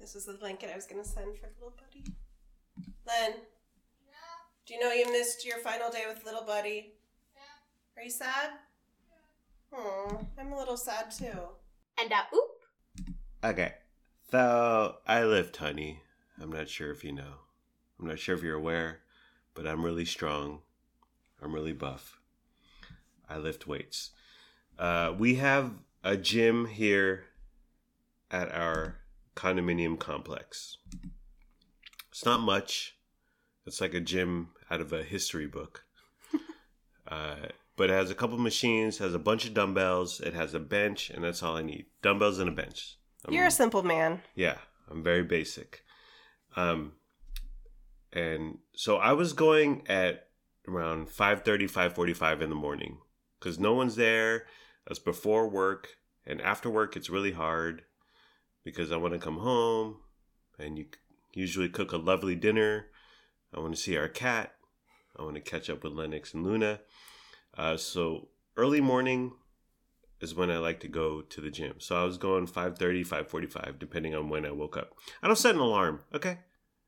This is the blanket I was going to send for little buddy. Len, do you know you missed your final day with little buddy? Yeah. Are you sad? Yeah. Oh, I'm a little sad too. And oop. Okay. So, I lift, honey. I'm not sure if you know. I'm not sure if you're aware, but I'm really strong. I'm really buff. I lift weights. We have a gym here at our condominium complex. It's not much. It's like a gym out of a history book. But it has a couple machines, has a bunch of dumbbells, it has a bench, and that's all I need. Dumbbells and a bench. You're a simple man. Yeah, I'm very basic. And so I was going at around 5:30, 5:45 in the morning because no one's there. That's before work. And after work, it's really hard because I want to come home and you usually cook a lovely dinner. I want to see our cat. I want to catch up with Lennox and Luna. So early morning is when I like to go to the gym. So I was going 5:30, 5:45, depending on when I woke up. I don't set an alarm, okay?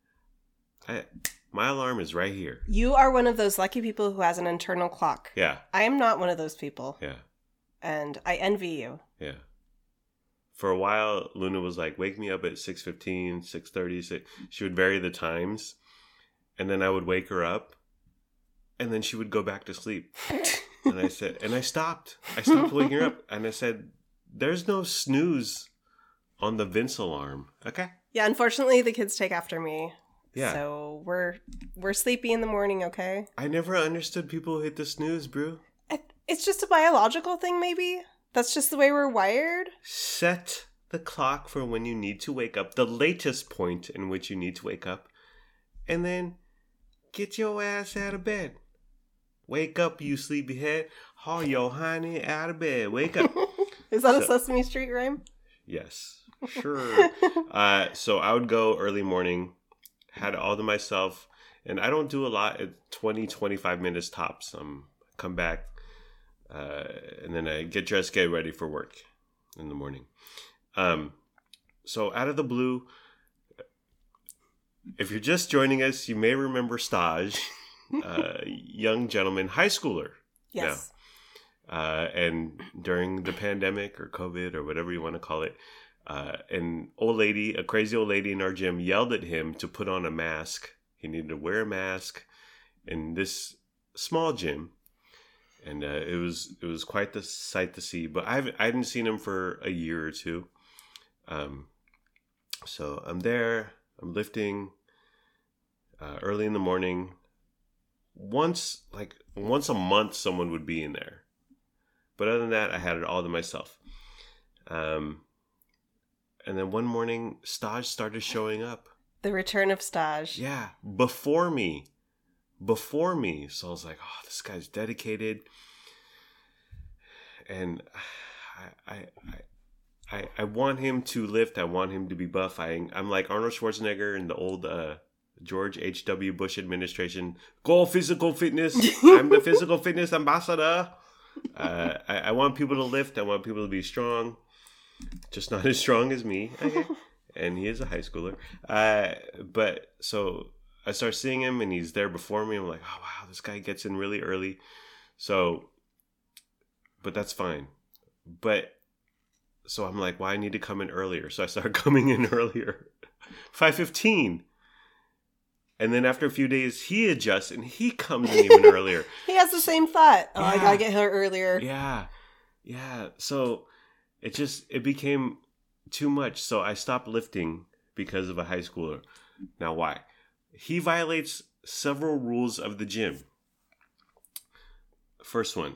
My alarm is right here. You are one of those lucky people who has an internal clock. Yeah. I am not one of those people. Yeah. And I envy you. Yeah. For a while, Luna was like, wake me up at 6:15, 6:30. She would vary the times. And then I would wake her up. And then she would go back to sleep. And I said, and I stopped. I stopped waking her up. And I said, there's no snooze on the Vince alarm. Okay? Yeah, unfortunately, the kids take after me. Yeah. So we're sleepy in the morning, okay? I never understood people who hit the snooze, bro. It's just a biological thing, maybe. That's just the way we're wired. Set the clock for when you need to wake up, the latest point in which you need to wake up, and then get your ass out of bed. Wake up, you sleepyhead. Haul your honey out of bed. Wake up. Is that a Sesame Street rhyme? Yes, sure. So I would go early morning, had it all to myself, and I don't do a lot at 20, 25 minutes tops. Come back, and then I get dressed, get ready for work in the morning. So out of the blue, if you're just joining us, you may remember Staj, young gentleman, high schooler. Yes. Now. And during the pandemic or COVID or whatever you want to call it, an old lady, a crazy old lady in our gym yelled at him to put on a mask. He needed to wear a mask in this small gym. And it was quite the sight to see. But I hadn't seen him for a year or two. So I'm there. I'm lifting early in the morning. Once a month, someone would be in there. But other than that, I had it all to myself. And then one morning, Staj started showing up. The return of Staj. Yeah, before me. So I was like, oh, this guy's dedicated. And I want him to lift. I want him to be buff. I'm like Arnold Schwarzenegger in the old George H.W. Bush administration. Go physical fitness. I'm the physical fitness ambassador. I want people to lift. I want people to be strong. Just not as strong as me. Okay. And he is a high schooler. But so I start seeing him and he's there before me. I'm like, oh, wow, this guy gets in really early. So, but that's fine. So I'm like, well, I need to come in earlier. So I started coming in earlier. 5:15. And then after a few days, he adjusts and he comes in even earlier. He has the same thought. Oh, yeah. I gotta get here earlier. Yeah. So it became too much. So I stopped lifting because of a high schooler. Now, why? He violates several rules of the gym. First one.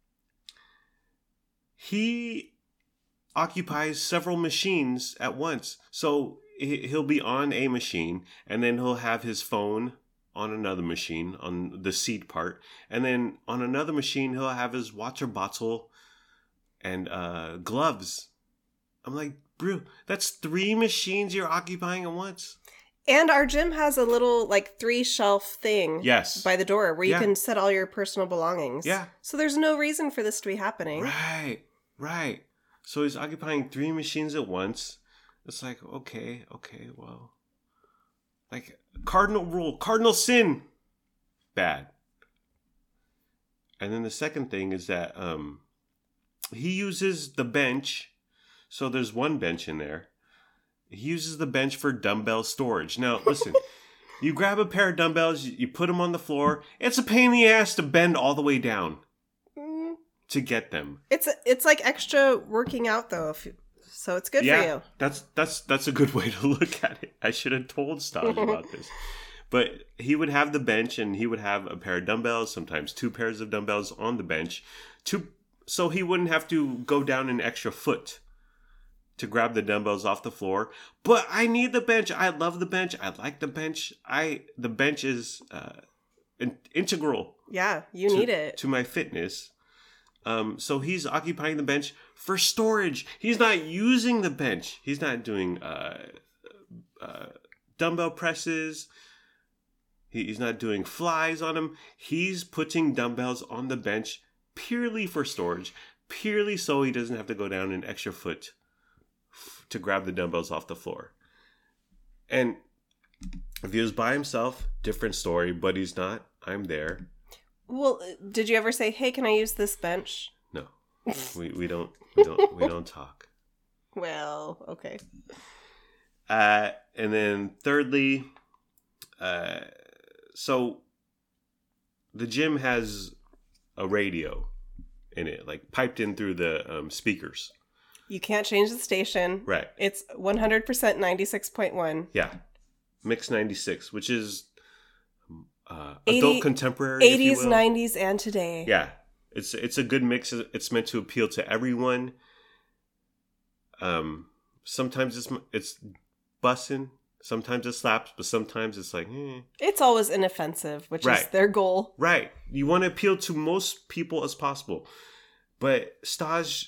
He occupies several machines at once. So he'll be on a machine and then he'll have his phone on another machine on the seat part. And then on another machine, he'll have his water bottle and gloves. I'm like, bro, that's 3 machines you're occupying at once. And our gym has a little 3-shelf thing by the door where you can set all your personal belongings. Yeah. So there's no reason for this to be happening. Right. So he's occupying 3 machines at once. It's like, okay, well, like cardinal rule, cardinal sin, bad. And then the second thing is that he uses the bench. So there's one bench in there. He uses the bench for dumbbell storage. Now, listen, you grab a pair of dumbbells, you put them on the floor. It's a pain in the ass to bend all the way down to get them. It's like extra working out though, so it's good for you. That's a good way to look at it. I should have told Staj about this. But he would have the bench, and he would have a pair of dumbbells, sometimes 2 pairs of dumbbells on the bench, so he wouldn't have to go down an extra foot to grab the dumbbells off the floor. But I need the bench. I love the bench. I like the bench. The bench is integral. Yeah, you need it to my fitness. So he's occupying the bench for storage. He's not using the bench. He's not doing dumbbell presses. He's not doing flies on them. He's putting dumbbells on the bench purely for storage, purely so he doesn't have to go down an extra foot to grab the dumbbells off the floor. And if he was by himself, different story, but he's not. I'm there. Well, did you ever say, "Hey, can I use this bench?" No. we don't talk. Well, okay. And then thirdly, so the gym has a radio in it, like piped in through the speakers. You can't change the station. Right. It's 100% 96.1. Yeah. Mix 96, which is adult contemporary, 80s, 90s, and today. Yeah. It's a good mix. It's meant to appeal to everyone. Sometimes it's bussin'. Sometimes it slaps, but sometimes it's like, It's always inoffensive, which right. is their goal. Right. You want to appeal to most people as possible. But Staj,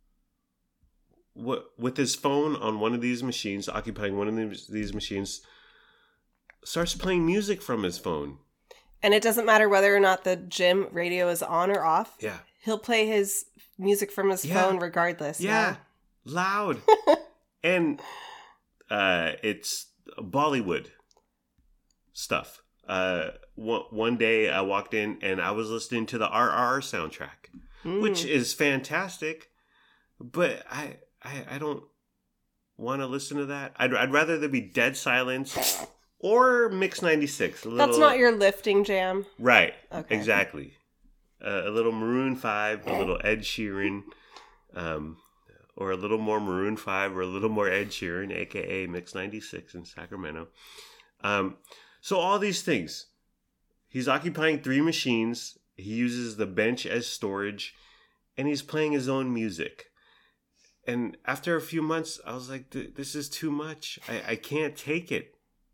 with his phone on one of these machines, occupying one of these machines, starts playing music from his phone. And it doesn't matter whether or not the gym radio is on or off. Yeah. He'll play his music from his phone regardless. Yeah. Loud. And it's Bollywood stuff. One day I walked in and I was listening to the RRR soundtrack, which is fantastic, but I don't want to listen to that. I'd rather there be dead silence or Mix 96. That's not your lifting jam. Right. Okay. Exactly. A little Maroon 5, a little Ed Sheeran, or a little more Maroon 5 or a little more Ed Sheeran, a.k.a. Mix 96 in Sacramento. So all these things. He's occupying 3 machines. He uses the bench as storage. And he's playing his own music. And after a few months, I was like, this is too much. I can't take it.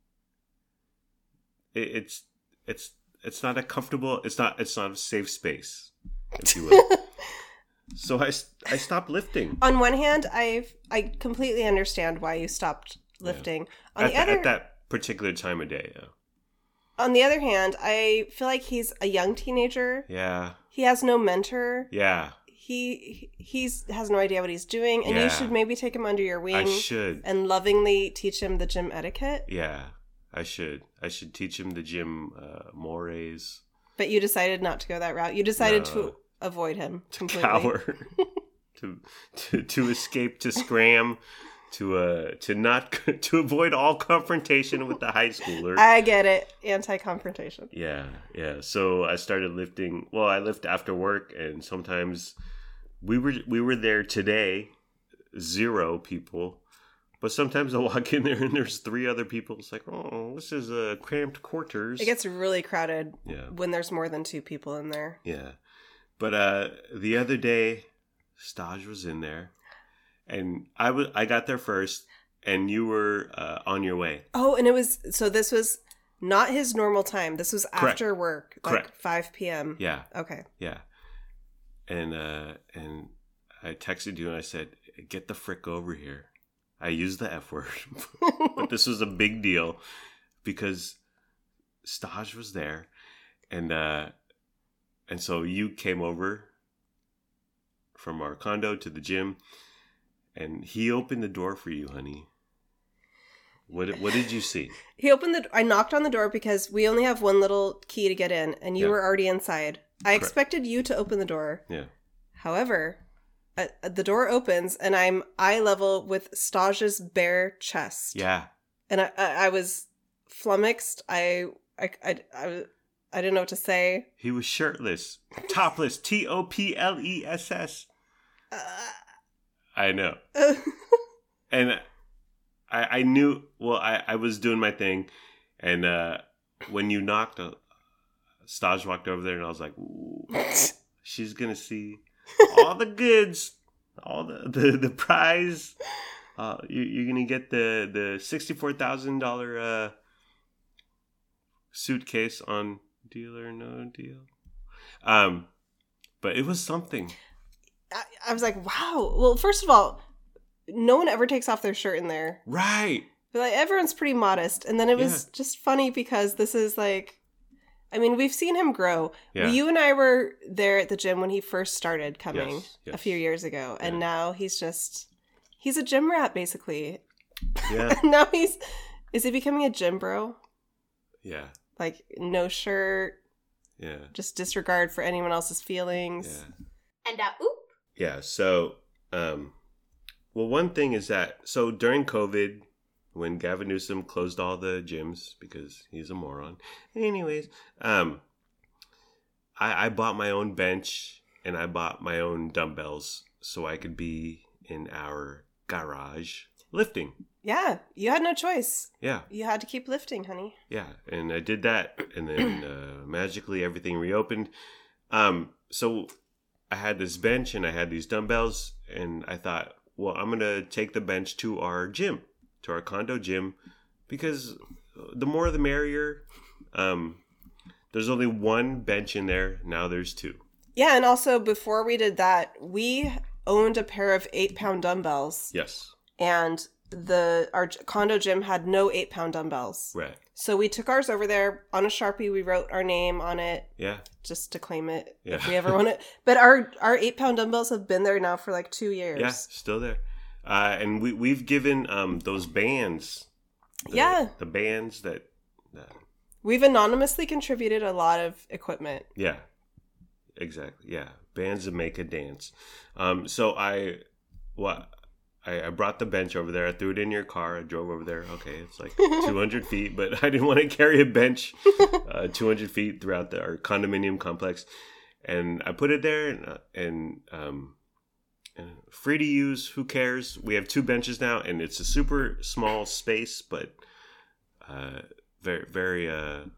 It's not a comfortable, it's not a safe space, if you will. So I stopped lifting. On one hand, I completely understand why you stopped lifting. Yeah. At that particular time of day, yeah. On the other hand, I feel like he's a young teenager. Yeah. He has no mentor. Yeah. He has no idea what he's doing, and you should maybe take him under your wing. I should. And lovingly teach him the gym etiquette. Yeah, I should. I should teach him the gym mores. But you decided not to go that route. You decided to avoid him completely. Cower. to escape, to scram, to avoid all confrontation with the high schooler. I get it. Anti-confrontation. Yeah. So I started lifting. Well, I lift after work, and sometimes we were there today, 0 people. But sometimes I walk in there and there's 3 other people. It's like, oh, this is cramped quarters. It gets really crowded when there's more than 2 people in there. Yeah. But the other day, Staj was in there, and I got there first, and you were on your way. Oh, and this was not his normal time. This was after work, like 5 p.m. Yeah. Okay. Yeah. And I texted you and I said, get the frick over here. I used the F word, but this was a big deal because Staj was there, and so you came over from our condo to the gym, and he opened the door for you, honey. What did you see? He opened I knocked on the door because we only have one little key to get in, and you were already inside. I expected you to open the door. Yeah. However, the door opens, and I'm eye level with Staj's bare chest. Yeah. And I was flummoxed. I didn't know what to say. He was shirtless, topless, TOPLESS. I know. And I knew, well, I was doing my thing. And when you knocked, Staj walked over there and I was like, ooh, she's going to see all the goods, all the prize. You're going to get the $64,000 suitcase on Deal or No Deal. But it was something. I was like, wow. Well, first of all, no one ever takes off their shirt in there. Right. But like, everyone's pretty modest. And then it was just funny because this is like, I mean, we've seen him grow. Yeah. You and I were there at the gym when he first started coming Yes. a few years ago. And now he's a gym rat, basically. Yeah. Now is he becoming a gym bro? Yeah. Like, no shirt. Yeah. Just disregard for anyone else's feelings. Yeah. And oop. Yeah. So, well, one thing is that, so during COVID, when Gavin Newsom closed all the gyms because he's a moron. Anyways, I bought my own bench and I bought my own dumbbells so I could be in our garage lifting. Yeah, you had no choice. Yeah. You had to keep lifting, honey. Yeah, and I did that, and then magically everything reopened. So I had this bench and I had these dumbbells, and I thought, well, I'm going to take the bench to our gym, to our condo gym, because the more the merrier. There's only one bench in there. Now there's two. Yeah, and also before we did that, we owned a pair of 8-pound dumbbells. Yes. And our condo gym had no 8-pound dumbbells. Right. So we took ours over there on a Sharpie. We wrote our name on it. Yeah. Just to claim it Yeah. if we ever want it. But our 8-pound dumbbells have been there now for like 2 years. Yeah, still there. And we've given those bands. The bands that. We've anonymously contributed a lot of equipment. Yeah. Exactly. Yeah. Bands that make a dance. So I brought the bench over there. I threw it in your car. I drove over there. Okay, it's like 200 feet, but I didn't want to carry a bench 200 feet throughout our condominium complex. And I put it there and free to use. Who cares? We have 2 benches now, and it's a super small space, but very, very,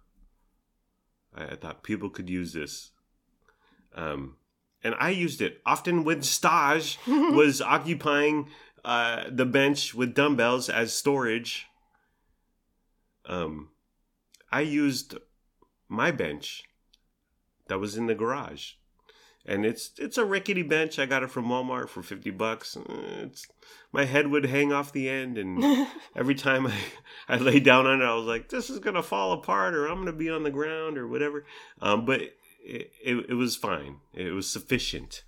I thought people could use this. And I used it often when Staj was occupying the bench with dumbbells as storage. I used my bench that was in the garage, and it's a rickety bench. I got it from Walmart for $50. My head would hang off the end, and every time I lay down on it, I was like, "This is gonna fall apart, or I'm gonna be on the ground, or whatever." But it was fine. It was sufficient.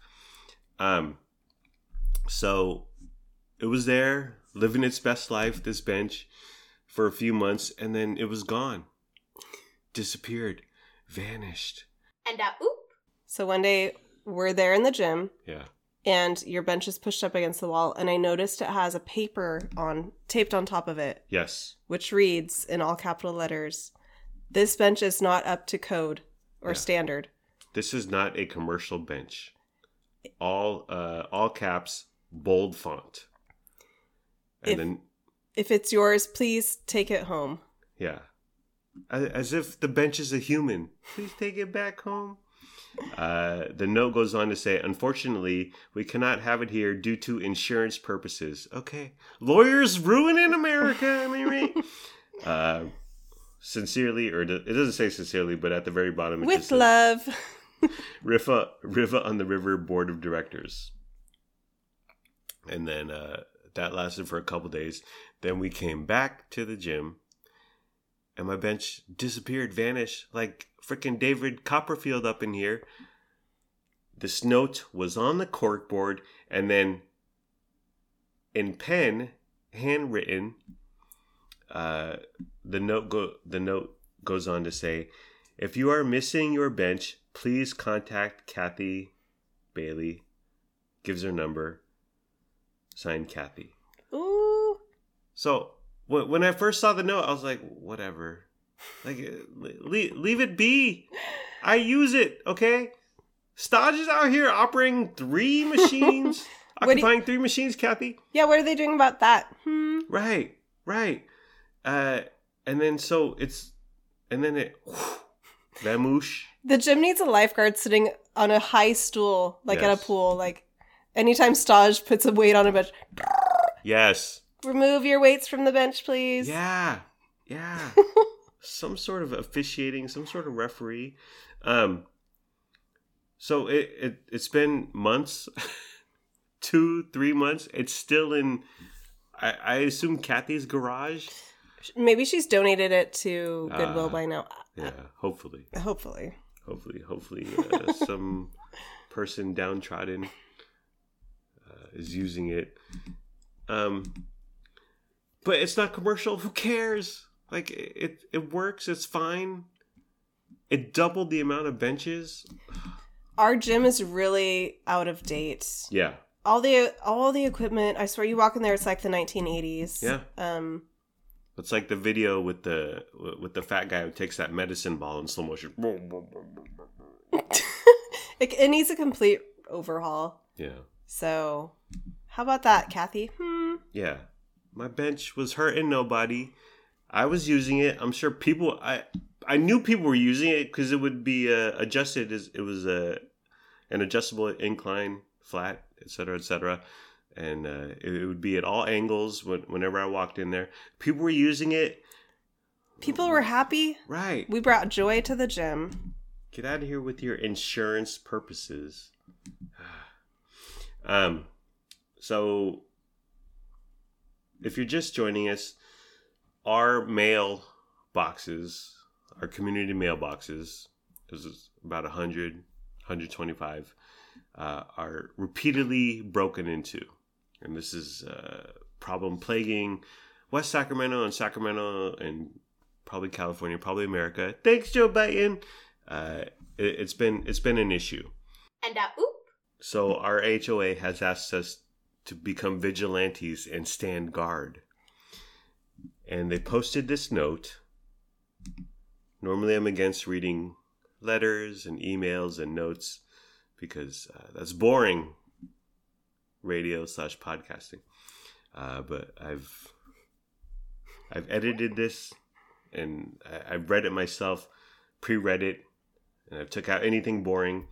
So it was there, living its best life, this bench, for a few months, and then it was gone. Disappeared. Vanished. And oop. So one day, we're there in the gym. Yeah. And your bench is pushed up against the wall, and I noticed it has a paper taped on top of it. Yes. Which reads, in all capital letters, "This bench is not up to code or standard." This is not a commercial bench. All caps, bold font. And if it's yours, please take it home. Yeah. As if the bench is a human. Please take it back home. The note goes on to say, "Unfortunately, we cannot have it here due to insurance purposes." Okay. Lawyers ruining America, am I right? Sincerely, or it doesn't say sincerely, but at the very bottom it With just says, love. Riva on the River Board of Directors. And then that lasted for a couple days. Then we came back to the gym, and my bench disappeared, vanished, like freaking David Copperfield up in here. This note was on the corkboard, and then in pen, handwritten, the note goes on to say, if you are missing your bench, please contact Kathy Bailey. Gives her number. Signed, Kathy. Ooh. So when I first saw the note, I was like, whatever. Like, leave it be. I use it, okay? Stodge is out here operating 3 machines. Occupying 3 machines, Kathy. Yeah, what are they doing about that? Right. And then vamoosh. The gym needs a lifeguard sitting on a high stool, like at a pool. Like, anytime Stodge puts a weight on a bench. Yes. Remove your weights from the bench, please. Yeah. Some sort of officiating, some sort of referee. So it's been months, 2-3 months. It's still in, I assume, Kathy's garage. Maybe she's donated it to Goodwill by now. Yeah, hopefully. Hopefully, some person downtrodden is using it. But it's not commercial. Who cares? Like, it works. It's fine. It doubled the amount of benches. Our gym is really out of date. Yeah. All the equipment, I swear, you walk in there, it's like the 1980s. Yeah. It's like the video with the fat guy who takes that medicine ball in slow motion. It needs a complete overhaul. Yeah. So, how about that, Kathy? Yeah. My bench was hurting nobody. I was using it. I'm sure people... I knew people were using it because it would be adjusted. It was an adjustable incline, flat, etc. And it would be at all angles whenever I walked in there. People were using it. People were happy. Right. We brought joy to the gym. Get out of here with your insurance purposes. So, if you're just joining us, our mail boxes, our community mailboxes, there's about 100, 125, are repeatedly broken into. And this is a problem plaguing West Sacramento and probably California, probably America. Thanks, Joe Biden. It's been an issue. And oop. So our HOA has asked us to become vigilantes and stand guard. And they posted this note. Normally I'm against reading letters and emails and notes because that's boring radio/podcasting. But I've edited this and I've read it myself, pre-read it, and I've took out anything boring.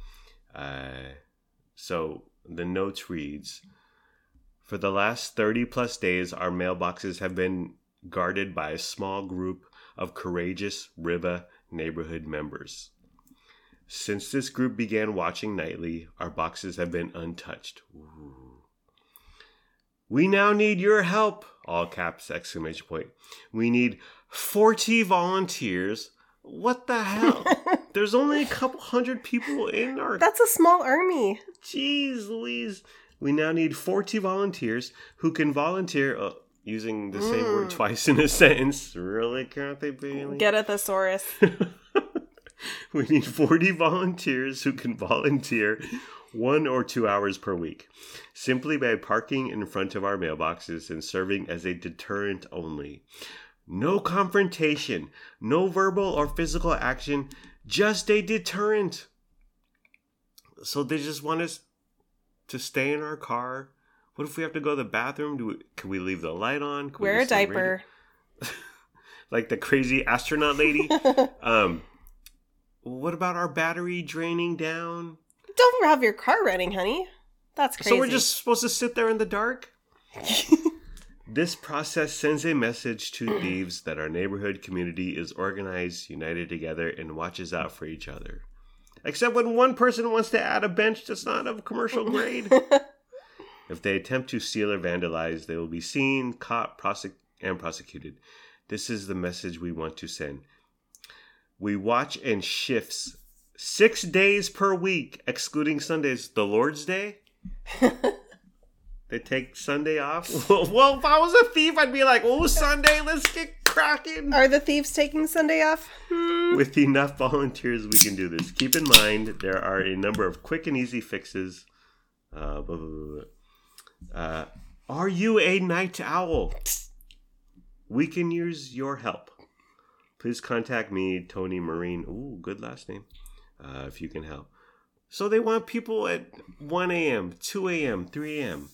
So the note reads, for the last 30 plus days, our mailboxes have been guarded by a small group of courageous Riva neighborhood members. Since this group began watching nightly, our boxes have been untouched. Ooh. We now need your help, all caps, exclamation point. We need 40 volunteers. What the hell? There's only a couple hundred people in our... That's a small army. Jeez Louise. We now need 40 volunteers who can volunteer... using the same word twice in a sentence. Really, Kathy Bailey? Get a thesaurus. We need 40 volunteers who can volunteer 1 or 2 hours per week, simply by parking in front of our mailboxes and serving as a deterrent only. No confrontation, no verbal or physical action, just a deterrent. So they just want us to stay in our car. What if we have to go to the bathroom? Can we leave the light on? Can wear a diaper. Like the crazy astronaut lady? What about our battery draining down? Don't have your car running, honey. That's crazy. So we're just supposed to sit there in the dark? This process sends a message to thieves that our neighborhood community is organized, united together, and watches out for each other. Except when one person wants to add a bench that's not of commercial grade. If they attempt to steal or vandalize, they will be seen, caught, and prosecuted. This is the message we want to send. We watch in shifts 6 days per week, excluding Sundays. The Lord's Day? They take Sunday off? Well, if I was a thief, I'd be like, oh, Sunday, let's get cracking. Are the thieves taking Sunday off? With enough volunteers, we can do this. Keep in mind, there are a number of quick and easy fixes. Blah, blah, blah, blah. Are you a night owl? We can use your help. Please contact me, Tony Marine. Ooh, good last name. If you can help. So they want people at 1 a.m., 2 a.m., 3 a.m.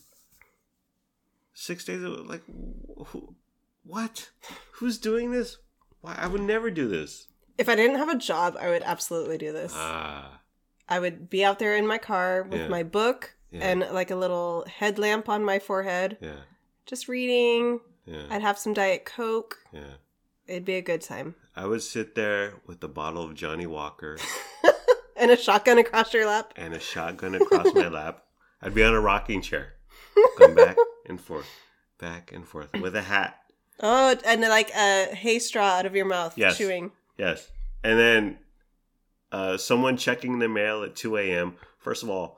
6 days, like, what? Who's doing this? Why? I would never do this. If I didn't have a job, I would absolutely do this. I would be out there in my car with my book and like a little headlamp on my forehead. Yeah. Just reading. Yeah. I'd have some Diet Coke. Yeah. It'd be a good time. I would sit there with a bottle of Johnny Walker. And a shotgun across your lap. And a shotgun across my lap. I'd be on a rocking chair. Going back and forth. Back and forth. With a hat. Oh, and like a hay straw out of your mouth. Yes. Chewing. Yes. And then someone checking the mail at 2 a.m. First of all,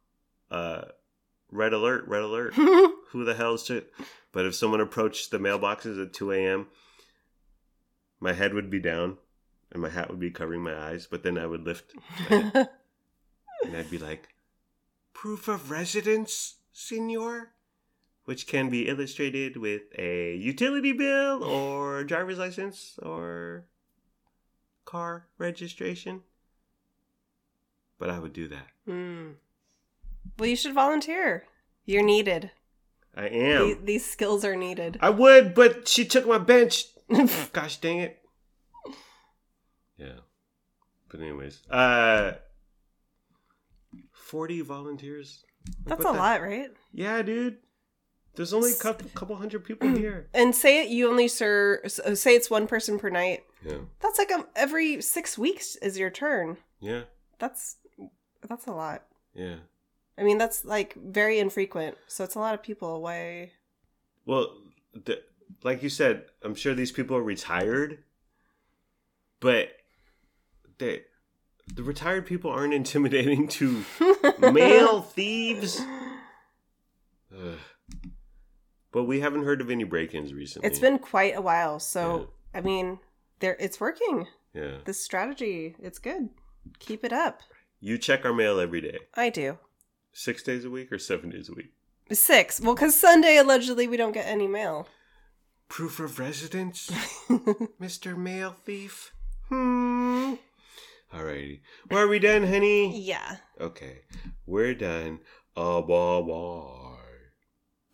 red alert, red alert. Who the hell's shit? But if someone approached the mailboxes at 2 a.m., my head would be down and my hat would be covering my eyes. But then I would lift my head and I'd be like, proof of residence, senor? Which can be illustrated with a utility bill or driver's license or car registration. But I would do that. Well, you should volunteer. You're needed. I am. These skills are needed. I would, but she took my bench. Gosh dang it. Yeah. But anyways, 40 volunteers. That's a lot, right? Yeah, dude. There's only a couple hundred people here. And say you only serve, say it's one person per night. Yeah. That's like every 6 weeks is your turn. Yeah. That's a lot. Yeah. I mean, that's like very infrequent. So it's a lot of people. Why? Well, like you said, I'm sure these people are retired, but the retired people aren't intimidating to male thieves. Ugh. But we haven't heard of any break-ins recently. It's been quite a while. So, I mean, it's working. Yeah. This strategy, it's good. Keep it up. You check our mail every day. I do. 6 days a week or 7 days a week? 6. Well, because Sunday, allegedly, we don't get any mail. Proof of residence? Mr. Mail Thief? Alrighty. Well, are we done, honey? Yeah. Okay. We're done. Au revoir.